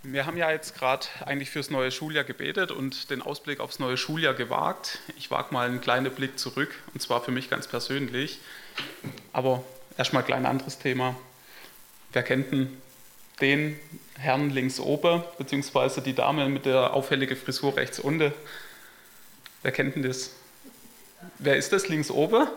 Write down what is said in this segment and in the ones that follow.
Wir haben ja jetzt gerade eigentlich fürs neue Schuljahr gebetet und den Ausblick aufs neue Schuljahr gewagt. Ich wage mal einen kleinen Blick zurück, und zwar für mich ganz persönlich. Aber erstmal ein kleines anderes Thema. Wer kennt denn den Herrn links oben, beziehungsweise die Dame mit der auffälligen Frisur rechts unten? Wer kennt denn das? Wer ist das links oben?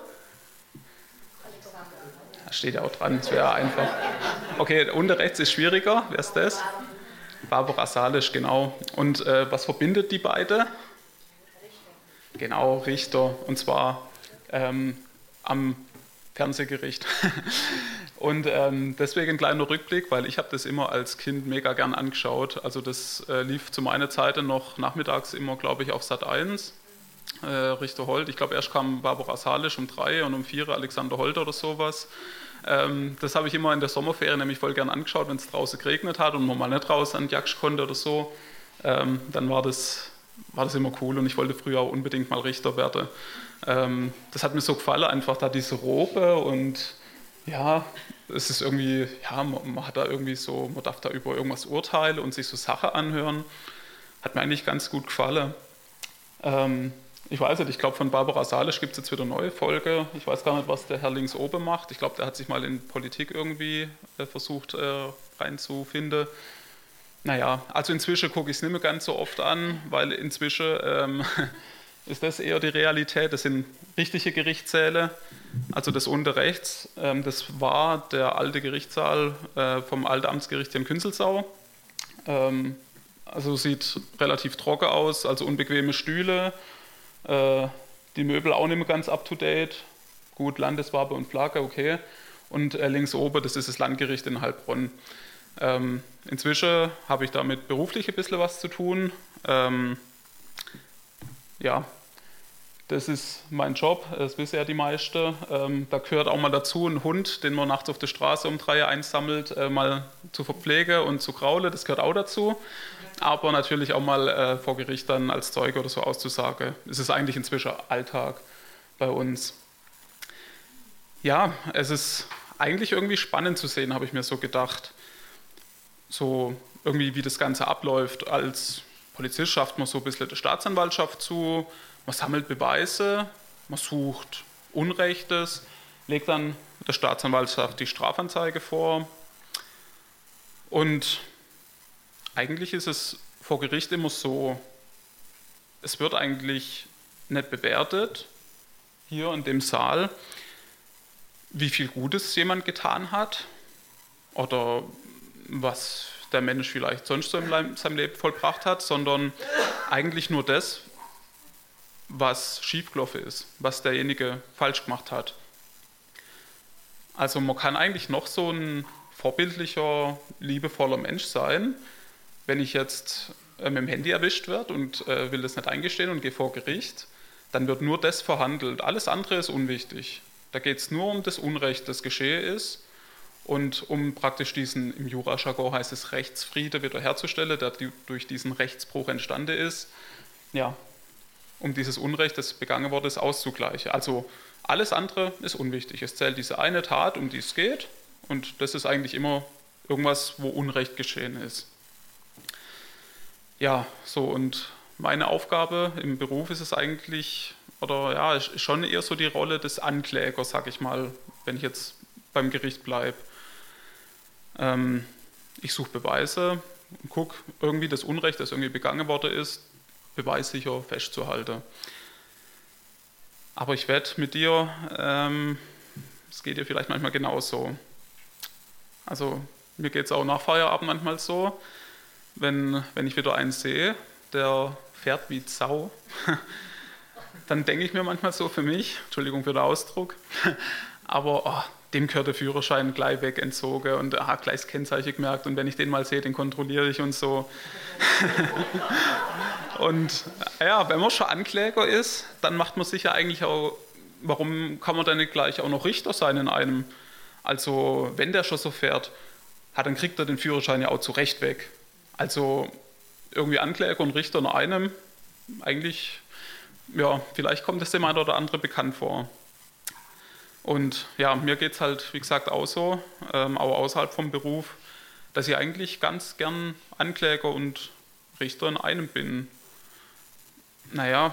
Da steht ja auch dran, das wäre einfach. Okay, unten rechts ist schwieriger. Wer ist das? Barbara Salisch, genau. Und was verbindet die beiden? Genau, Richter. Und zwar am Fernsehgericht. Und deswegen ein kleiner Rückblick, weil ich habe das immer als Kind mega gern angeschaut. Also das lief zu meiner Zeit noch nachmittags immer, glaube ich, auf Sat.1. Richter Holt. Ich glaube, erst kam Barbara Salisch um 3 und um 4 Alexander Holt oder sowas. Das habe ich immer in der Sommerferien nämlich voll gern angeschaut, wenn es draußen geregnet hat und man mal nicht raus an die Jagd konnte oder so. Dann war das immer cool und ich wollte früher auch unbedingt mal Richter werden. Das hat mir so gefallen, einfach da diese Robe und ja, es ist irgendwie, ja, man hat da irgendwie so, man darf da über irgendwas urteilen und sich so Sachen anhören. Hat mir eigentlich ganz gut gefallen. Ich weiß nicht, ich glaube, von Barbara Salisch gibt es jetzt wieder eine neue Folge. Ich weiß gar nicht, was der Herr links oben macht. Ich glaube, der hat sich mal in Politik irgendwie versucht reinzufinden. Naja, also inzwischen gucke ich es nicht mehr ganz so oft an, weil inzwischen ist das eher die Realität. Das sind richtige Gerichtssäle. Also das unten rechts, das war der alte Gerichtssaal vom Alten Amtsgericht in Künzelsau. Also sieht relativ trocken aus, also unbequeme Stühle. Die Möbel auch nicht mehr ganz up-to-date. Gut, Landeswappe und Flagge, okay. Und links oben, das ist das Landgericht in Heilbronn. Inzwischen habe ich damit beruflich ein bisschen was zu tun. Ja, das ist mein Job, das wissen ja die meisten. Da gehört auch mal dazu, einen Hund, den man nachts auf der Straße um 3 Uhr einsammelt, mal zu verpflegen und zu kraulen, das gehört auch dazu. Aber natürlich auch mal vor Gericht dann als Zeuge oder so auszusagen. Es ist eigentlich inzwischen Alltag bei uns. Ja, es ist eigentlich irgendwie spannend zu sehen, habe ich mir so gedacht. So irgendwie, wie das Ganze abläuft. Als Polizist schafft man so ein bisschen der Staatsanwaltschaft zu, man sammelt Beweise, man sucht Unrechtes, legt dann der Staatsanwaltschaft die Strafanzeige vor. Und eigentlich ist es vor Gericht immer so, es wird eigentlich nicht bewertet, hier in dem Saal, wie viel Gutes jemand getan hat oder was der Mensch vielleicht sonst so in seinem Leben vollbracht hat, sondern eigentlich nur das, was schiefgelaufen ist, was derjenige falsch gemacht hat. Also man kann eigentlich noch so ein vorbildlicher, liebevoller Mensch sein, wenn ich jetzt mit dem Handy erwischt werde und will das nicht eingestehen und gehe vor Gericht, dann wird nur das verhandelt. Alles andere ist unwichtig. Da geht es nur um das Unrecht, das geschehen ist und um praktisch diesen, im Jurajargon heißt es Rechtsfriede wiederherzustellen, der durch diesen Rechtsbruch entstanden ist. Ja, um dieses Unrecht, das begangen wurde, ist auszugleichen. Also alles andere ist unwichtig. Es zählt diese eine Tat, um die es geht und das ist eigentlich immer irgendwas, wo Unrecht geschehen ist. Ja, so und meine Aufgabe im Beruf ist es eigentlich, oder ja, ist schon eher so die Rolle des Anklägers, sag ich mal, wenn ich jetzt beim Gericht bleibe. Ich suche Beweise und gucke irgendwie das Unrecht, das irgendwie begangen worden ist, beweissicher festzuhalten. Aber ich wette mit dir, es geht dir vielleicht manchmal genauso. Also mir geht es auch nach Feierabend manchmal so, wenn ich wieder einen sehe, der fährt wie Sau, dann denke ich mir manchmal so für mich, Entschuldigung für den Ausdruck, aber dem gehört der Führerschein gleich weg entzogen und gleich das Kennzeichen gemerkt und wenn ich den mal sehe, den kontrolliere ich und so. Und ja, wenn man schon Ankläger ist, dann macht man sich ja eigentlich auch, warum kann man dann nicht gleich auch noch Richter sein in einem? Also wenn der schon so fährt, dann kriegt er den Führerschein ja auch zu Recht weg. Also irgendwie Ankläger und Richter in einem, eigentlich, ja, vielleicht kommt es dem einen oder anderen bekannt vor. Und ja, mir geht es halt, wie gesagt, auch so, auch außerhalb vom Beruf, dass ich eigentlich ganz gern Ankläger und Richter in einem bin. Naja,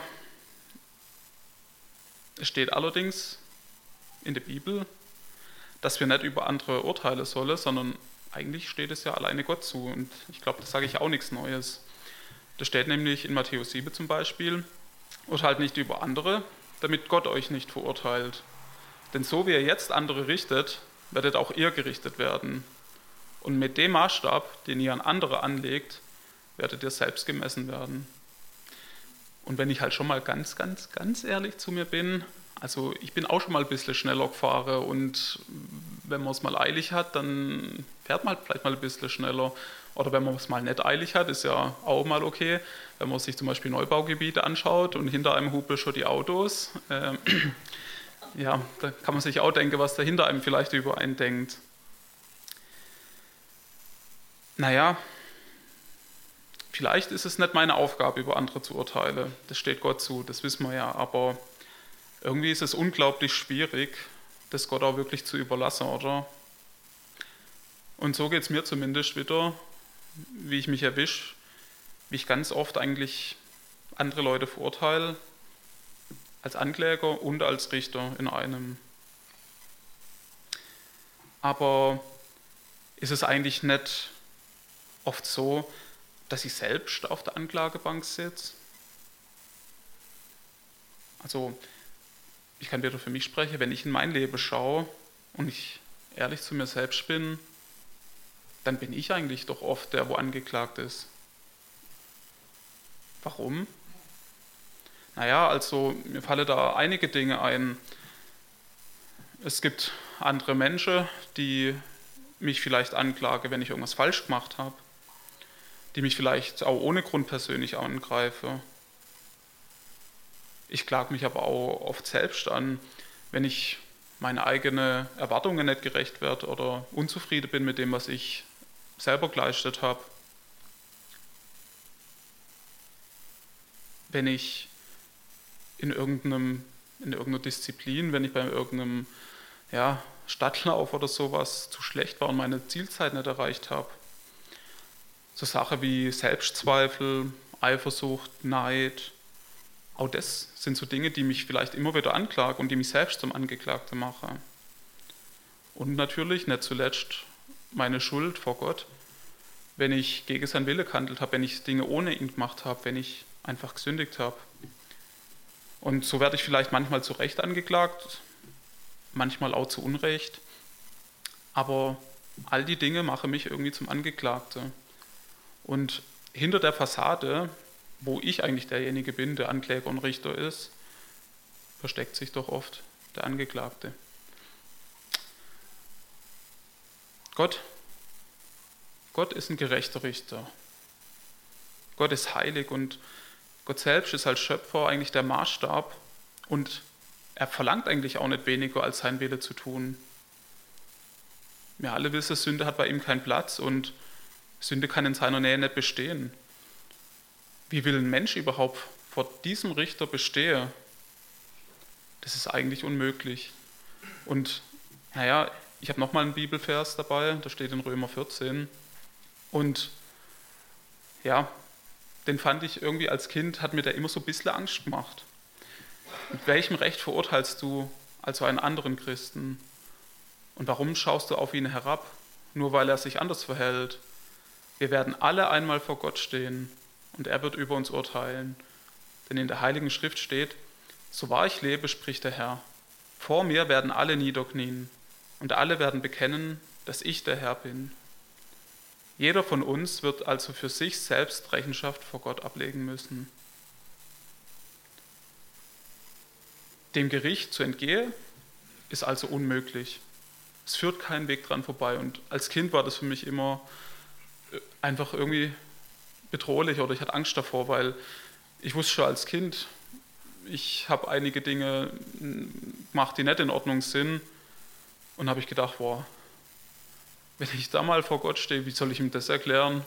es steht allerdings in der Bibel, dass wir nicht über andere urteilen sollen, sondern eigentlich steht es ja alleine Gott zu. Und ich glaube, das sage ich auch nichts Neues. Das steht nämlich in Matthäus 7 zum Beispiel: Urteilt nicht über andere, damit Gott euch nicht verurteilt. Denn so wie ihr jetzt andere richtet, werdet auch ihr gerichtet werden. Und mit dem Maßstab, den ihr an andere anlegt, werdet ihr selbst gemessen werden. Und wenn ich halt schon mal ganz ehrlich zu mir bin, also ich bin auch schon mal ein bisschen schneller gefahren, und wenn man es mal eilig hat, dann fährt man halt vielleicht mal ein bisschen schneller. Oder wenn man es mal nicht eilig hat, ist ja auch mal okay. Wenn man sich zum Beispiel Neubaugebiete anschaut und hinter einem hupeln schon die Autos, ja, da kann man sich auch denken, was da hinter einem vielleicht über einen denkt. Naja, vielleicht ist es nicht meine Aufgabe, über andere zu urteilen. Das steht Gott zu, das wissen wir ja. Aber irgendwie ist es unglaublich schwierig, das Gott auch wirklich zu überlassen, oder? Und so geht es mir zumindest wieder, wie ich mich erwische, wie ich ganz oft eigentlich andere Leute verurteile, als Ankläger und als Richter in einem. Aber ist es eigentlich nicht oft so, dass ich selbst auf der Anklagebank sitze? Also ich kann wieder für mich sprechen, wenn ich in mein Leben schaue und ich ehrlich zu mir selbst bin, dann bin ich eigentlich doch oft der, wo angeklagt ist. Warum? Naja, also mir fallen da einige Dinge ein. Es gibt andere Menschen, die mich vielleicht anklagen, wenn ich irgendwas falsch gemacht habe, die mich vielleicht auch ohne Grund persönlich angreifen. Ich klage mich aber auch oft selbst an, wenn ich meine eigenen Erwartungen nicht gerecht werde oder unzufrieden bin mit dem, was ich selber geleistet habe. Wenn ich in irgendeiner Disziplin, wenn ich bei irgendeinem Stadtlauf oder sowas zu schlecht war und meine Zielzeit nicht erreicht habe. So Sachen wie Selbstzweifel, Eifersucht, Neid, auch das sind so Dinge, die mich vielleicht immer wieder anklagen und die mich selbst zum Angeklagten machen. Und natürlich nicht zuletzt meine Schuld vor Gott, wenn ich gegen seinen Wille gehandelt habe, wenn ich Dinge ohne ihn gemacht habe, wenn ich einfach gesündigt habe. Und so werde ich vielleicht manchmal zu Recht angeklagt, manchmal auch zu Unrecht, aber all die Dinge machen mich irgendwie zum Angeklagten. Und hinter der Fassade, wo ich eigentlich derjenige bin, der Ankläger und Richter ist, versteckt sich doch oft der Angeklagte. Gott ist ein gerechter Richter. Gott ist heilig und Gott selbst ist als Schöpfer eigentlich der Maßstab, und er verlangt eigentlich auch nicht weniger, als sein Wille zu tun. Wir alle wissen, Sünde hat bei ihm keinen Platz und Sünde kann in seiner Nähe nicht bestehen. Wie will ein Mensch überhaupt vor diesem Richter bestehen? Das ist eigentlich unmöglich. Und ich habe nochmal einen Bibelvers dabei, da steht in Römer 14. Und den fand ich irgendwie als Kind, hat mir der immer so ein bisschen Angst gemacht. Mit welchem Recht verurteilst du also einen anderen Christen? Und warum schaust du auf ihn herab, nur weil er sich anders verhält? Wir werden alle einmal vor Gott stehen und er wird über uns urteilen. Denn in der Heiligen Schrift steht: So wahr ich lebe, spricht der Herr, vor mir werden alle niederknien und alle werden bekennen, dass ich der Herr bin. Jeder von uns wird also für sich selbst Rechenschaft vor Gott ablegen müssen. Dem Gericht zu entgehen, ist also unmöglich. Es führt keinen Weg dran vorbei. Und als Kind war das für mich immer einfach irgendwie bedrohlich, oder ich hatte Angst davor, weil ich wusste schon als Kind, ich habe einige Dinge gemacht, die nicht in Ordnung sind, und habe ich gedacht, wow, wenn ich da mal vor Gott stehe, wie soll ich ihm das erklären?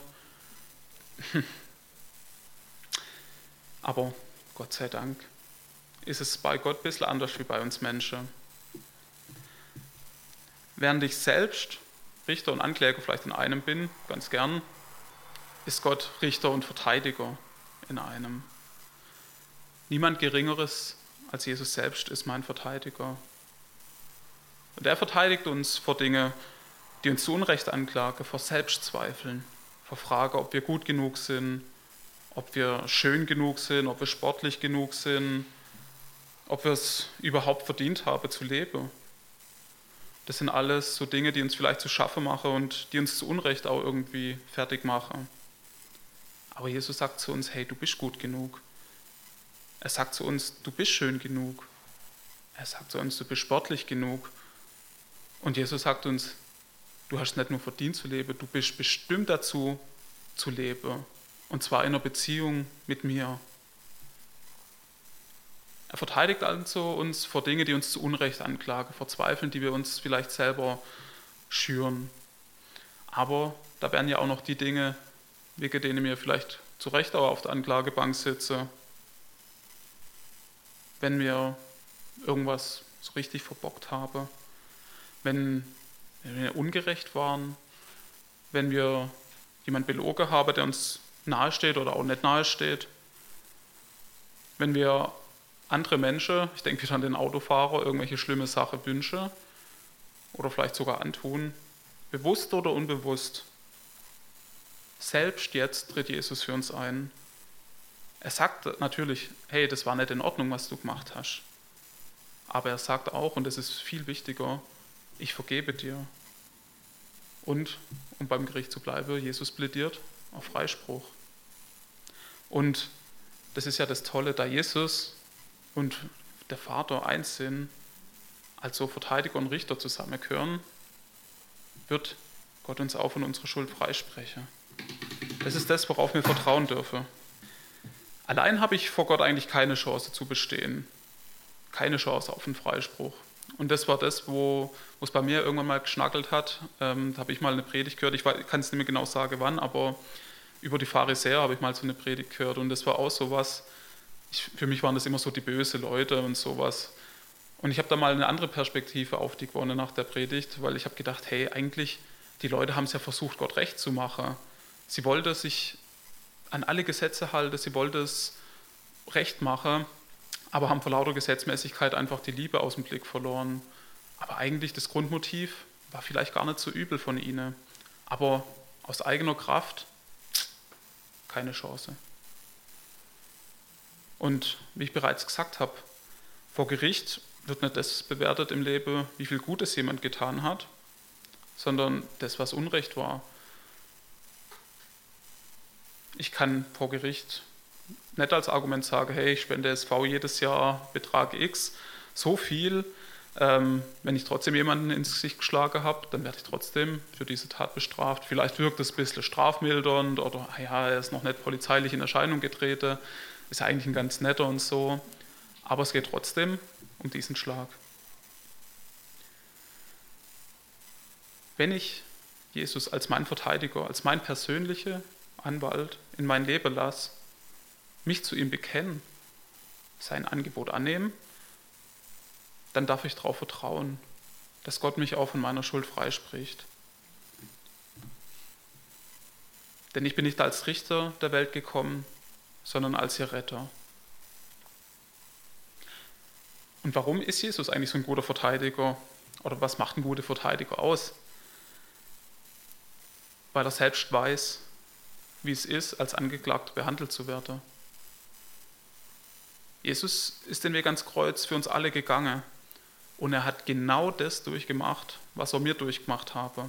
Aber Gott sei Dank ist es bei Gott ein bisschen anders wie bei uns Menschen. Während ich selbst Richter und Ankläger vielleicht in einem bin, ganz gern, ist Gott Richter und Verteidiger in einem. Niemand Geringeres als Jesus selbst ist mein Verteidiger. Und er verteidigt uns vor Dingen, die uns zu Unrecht anklagen, vor Selbstzweifeln, vor Frage, ob wir gut genug sind, ob wir schön genug sind, ob wir sportlich genug sind, ob wir es überhaupt verdient haben zu leben. Das sind alles so Dinge, die uns vielleicht zu schaffen machen und die uns zu Unrecht auch irgendwie fertig machen. Aber Jesus sagt zu uns, hey, du bist gut genug. Er sagt zu uns, du bist schön genug. Er sagt zu uns, du bist sportlich genug. Und Jesus sagt uns, du hast nicht nur verdient zu leben, du bist bestimmt dazu zu leben. Und zwar in einer Beziehung mit mir. Er verteidigt also uns vor Dingen, die uns zu Unrecht anklagen, vor Zweifeln, die wir uns vielleicht selber schüren. Aber da werden ja auch noch die Dinge, wegen denen wir vielleicht zu Recht auch auf der Anklagebank sitzen, wenn wir irgendwas so richtig verbockt haben, wenn wir ungerecht waren, wenn wir jemanden belogen haben, der uns nahesteht oder auch nicht nahesteht, wenn wir andere Menschen, ich denke wieder an den Autofahrer, irgendwelche schlimme Sachen wünschen oder vielleicht sogar antun, bewusst oder unbewusst. Selbst jetzt tritt Jesus für uns ein. Er sagt natürlich, hey, das war nicht in Ordnung, was du gemacht hast. Aber er sagt auch, und das ist viel wichtiger, ich vergebe dir. Und, um beim Gericht zu bleiben, Jesus plädiert auf Freispruch. Und das ist ja das Tolle, da Jesus und der Vater eins sind, also Verteidiger und Richter zusammengehören, wird Gott uns auch von unserer Schuld freisprechen. Das ist das, worauf wir vertrauen dürfen. Allein habe ich vor Gott eigentlich keine Chance zu bestehen. Keine Chance auf einen Freispruch. Und das war das, wo es bei mir irgendwann mal geschnackelt hat. Da habe ich mal eine Predigt gehört, ich kann es nicht mehr genau sagen, wann, aber über die Pharisäer habe ich mal so eine Predigt gehört. Und das war auch sowas, für mich waren das immer so die bösen Leute und sowas. Und ich habe da mal eine andere Perspektive auf die gewonnen nach der Predigt, weil ich habe gedacht, hey, eigentlich, die Leute haben es ja versucht, Gott recht zu machen. Sie wollten sich an alle Gesetze halten, sie wollten es recht machen, aber haben vor lauter Gesetzmäßigkeit einfach die Liebe aus dem Blick verloren. Aber eigentlich das Grundmotiv war vielleicht gar nicht so übel von ihnen. Aber aus eigener Kraft keine Chance. Und wie ich bereits gesagt habe, vor Gericht wird nicht das bewertet im Leben, wie viel Gutes jemand getan hat, sondern das, was Unrecht war. Ich kann vor Gericht nicht als Argument sagen, hey, ich spende SV jedes Jahr Betrag X, so viel, wenn ich trotzdem jemanden ins Gesicht geschlagen habe, dann werde ich trotzdem für diese Tat bestraft. Vielleicht wirkt es ein bisschen strafmildernd oder ja, er ist noch nicht polizeilich in Erscheinung getreten, ist eigentlich ein ganz netter und so, aber es geht trotzdem um diesen Schlag. Wenn ich Jesus als mein Verteidiger, als mein persönlicher Anwalt in mein Leben lasse, mich zu ihm bekennen, sein Angebot annehmen, dann darf ich darauf vertrauen, dass Gott mich auch von meiner Schuld freispricht. Denn ich bin nicht als Richter der Welt gekommen, sondern als ihr Retter. Und warum ist Jesus eigentlich so ein guter Verteidiger? Oder was macht ein guter Verteidiger aus? Weil er selbst weiß, wie es ist, als Angeklagter behandelt zu werden. Jesus ist den Weg ans Kreuz für uns alle gegangen und er hat genau das durchgemacht, was er mir durchgemacht habe.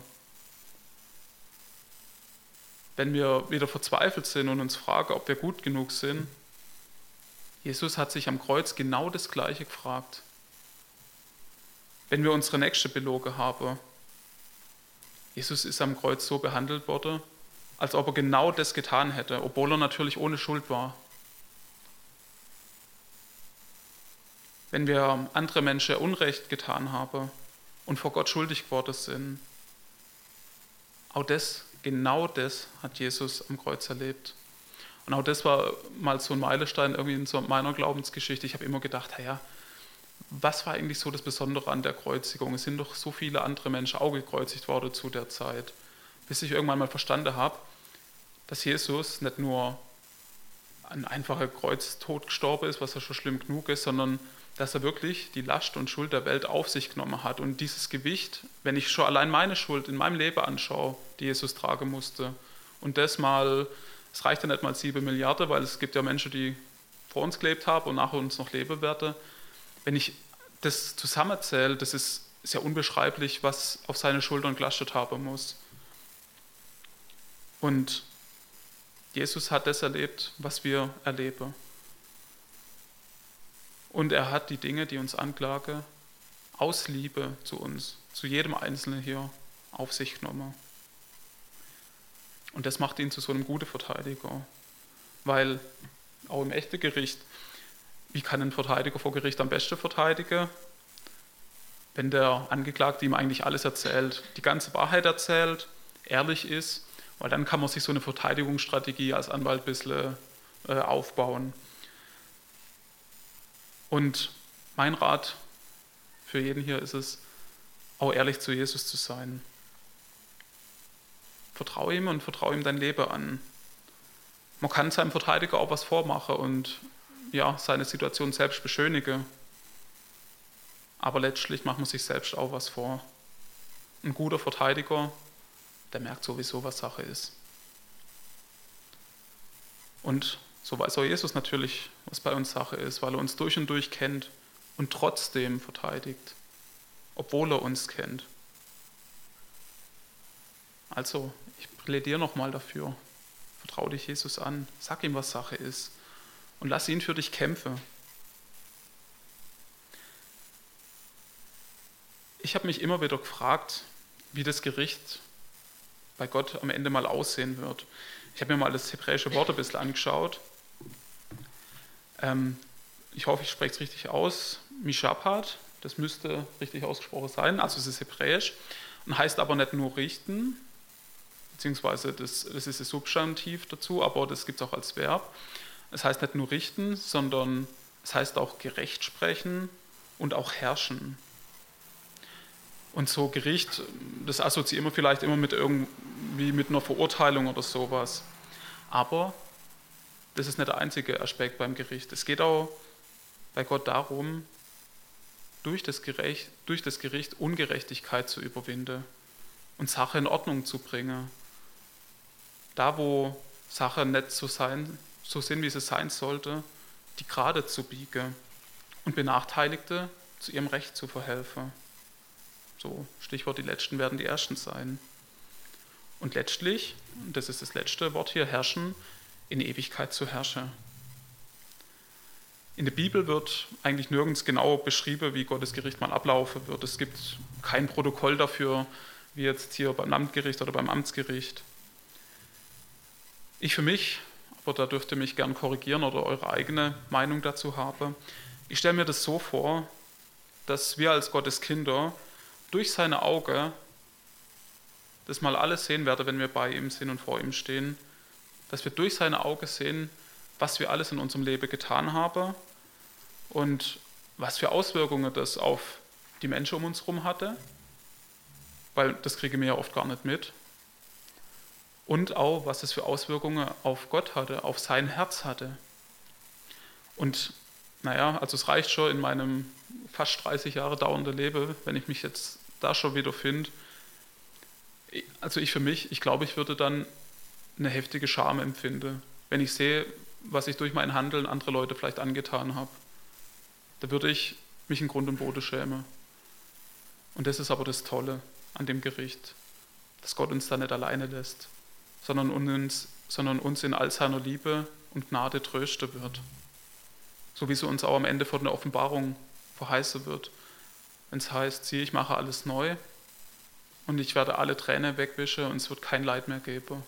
Wenn wir wieder verzweifelt sind und uns fragen, ob wir gut genug sind, Jesus hat sich am Kreuz genau das Gleiche gefragt. Wenn wir unsere Nächste belogen haben, Jesus ist am Kreuz so behandelt worden, als ob er genau das getan hätte, obwohl er natürlich ohne Schuld war. Wenn wir andere Menschen Unrecht getan haben und vor Gott schuldig geworden sind, auch das, genau das hat Jesus am Kreuz erlebt. Und auch das war mal so ein Meilenstein irgendwie in so meiner Glaubensgeschichte. Ich habe immer gedacht, ja, was war eigentlich so das Besondere an der Kreuzigung? Es sind doch so viele andere Menschen auch gekreuzigt worden zu der Zeit. Bis ich irgendwann mal verstanden habe, dass Jesus nicht nur ein einfacher Kreuztod gestorben ist, was ja schon schlimm genug ist, sondern dass er wirklich die Last und Schuld der Welt auf sich genommen hat. Und dieses Gewicht, wenn ich schon allein meine Schuld in meinem Leben anschaue, die Jesus tragen musste, und das mal, es reicht ja nicht mal 7 Milliarden, weil es gibt ja Menschen, die vor uns gelebt haben und nach uns noch leben werden. Wenn ich das zusammenzähle, das ist ja unbeschreiblich, was auf seine Schultern gelastet haben muss. Und Jesus hat das erlebt, was wir erleben. Und er hat die Dinge, die uns anklagen, aus Liebe zu uns, zu jedem Einzelnen hier auf sich genommen. Und das macht ihn zu so einem guten Verteidiger. Weil auch im echten Gericht, wie kann ein Verteidiger vor Gericht am besten verteidigen? Wenn der Angeklagte ihm eigentlich alles erzählt, die ganze Wahrheit erzählt, ehrlich ist, weil dann kann man sich so eine Verteidigungsstrategie als Anwalt ein bisschen aufbauen. Und mein Rat für jeden hier ist es, auch ehrlich zu Jesus zu sein. Vertraue ihm und vertraue ihm dein Leben an. Man kann seinem Verteidiger auch was vormachen und ja, seine Situation selbst beschönigen. Aber letztlich macht man sich selbst auch was vor. Ein guter Verteidiger, der merkt sowieso, was Sache ist. Und so weiß auch Jesus natürlich, was bei uns Sache ist, weil er uns durch und durch kennt und trotzdem verteidigt, obwohl er uns kennt. Also, ich plädiere nochmal dafür. Vertraue dich Jesus an, sag ihm, was Sache ist und lass ihn für dich kämpfen. Ich habe mich immer wieder gefragt, wie das Gericht bei Gott am Ende mal aussehen wird. Ich habe mir mal das hebräische Wort ein bisschen angeschaut. Ich hoffe, ich spreche es richtig aus. Mishapat, das müsste richtig ausgesprochen sein, also es ist hebräisch und heißt aber nicht nur richten, beziehungsweise das ist das Substantiv dazu, aber das gibt es auch als Verb. Es heißt nicht nur richten, sondern es heißt auch gerecht sprechen und auch herrschen. Und so Gericht, das assoziieren wir vielleicht immer mit irgendwie mit einer Verurteilung oder sowas. Aber das ist nicht der einzige Aspekt beim Gericht. Es geht auch bei Gott darum, durch das Gericht Ungerechtigkeit zu überwinden und Sachen in Ordnung zu bringen. Da, wo Sachen nicht so sind, wie sie sein sollte, die gerade zu biegen und Benachteiligte zu ihrem Recht zu verhelfen. So, Stichwort, die Letzten werden die Ersten sein. Und letztlich, das ist das letzte Wort hier, herrschen, in Ewigkeit zu herrschen. In der Bibel wird eigentlich nirgends genau beschrieben, wie Gottes Gericht mal ablaufen wird. Es gibt kein Protokoll dafür, wie jetzt hier beim Landgericht oder beim Amtsgericht. Ich für mich, aber da dürft ihr mich gern korrigieren oder eure eigene Meinung dazu haben, ich stelle mir das so vor, dass wir als Gottes Kinder durch seine Augen das mal alles sehen werden, wenn wir bei ihm sind und vor ihm stehen, dass wir durch seine Augen sehen, was wir alles in unserem Leben getan haben und was für Auswirkungen das auf die Menschen um uns herum hatte, weil das kriegen wir ja oft gar nicht mit, und auch, was es für Auswirkungen auf Gott hatte, auf sein Herz hatte. Und naja, also es reicht schon in meinem fast 30 Jahre dauernden Leben, wenn ich mich jetzt da schon wieder finde. Also ich für mich, ich glaube, ich würde dann eine heftige Scham empfinden, wenn ich sehe, was ich durch mein Handeln andere Leute vielleicht angetan habe. Da würde ich mich in Grund und Boden schämen. Und das ist aber das Tolle an dem Gericht, dass Gott uns da nicht alleine lässt, sondern uns in all seiner Liebe und Gnade trösten wird. So wie es uns auch am Ende von der Offenbarung verheißen wird. Wenn es heißt, siehe, ich mache alles neu und ich werde alle Tränen wegwischen und es wird kein Leid mehr geben.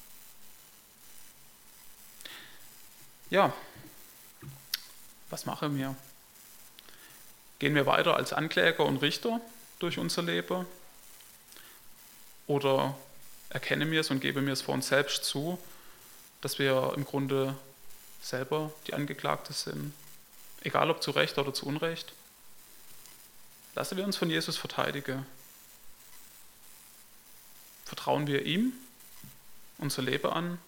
Ja, was machen wir? Gehen wir weiter als Ankläger und Richter durch unser Leben? Oder erkennen wir es und geben wir es vor uns selbst zu, dass wir im Grunde selber die Angeklagte sind, egal ob zu Recht oder zu Unrecht? Lassen wir uns von Jesus verteidigen. Vertrauen wir ihm unser Leben an.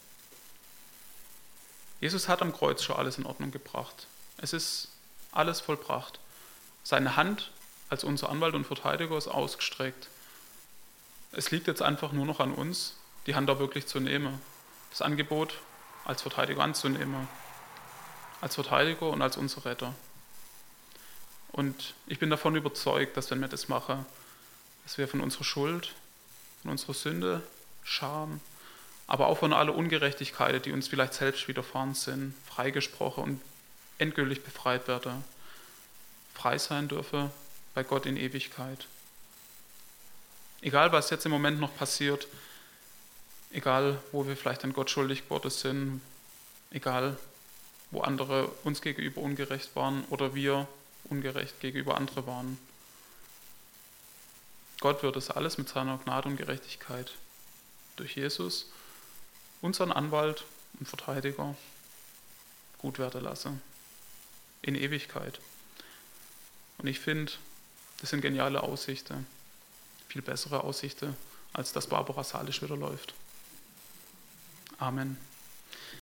Jesus hat am Kreuz schon alles in Ordnung gebracht. Es ist alles vollbracht. Seine Hand als unser Anwalt und Verteidiger ist ausgestreckt. Es liegt jetzt einfach nur noch an uns, die Hand auch wirklich zu nehmen. Das Angebot als Verteidiger anzunehmen. Als Verteidiger und als unser Retter. Und ich bin davon überzeugt, dass wenn wir das machen, dass wir von unserer Schuld, von unserer Sünde, Scham, aber auch von aller Ungerechtigkeit, die uns vielleicht selbst widerfahren sind, freigesprochen und endgültig befreit werden, frei sein dürfen bei Gott in Ewigkeit. Egal, was jetzt im Moment noch passiert, egal, wo wir vielleicht an Gott schuldig geworden sind, egal, wo andere uns gegenüber ungerecht waren oder wir ungerecht gegenüber anderen waren. Gott wird es alles mit seiner Gnade und Gerechtigkeit durch Jesus, unseren Anwalt und Verteidiger, gut werden lassen. In Ewigkeit. Und ich finde, das sind geniale Aussichten. Viel bessere Aussichten, als dass Barbara Salisch wieder läuft. Amen.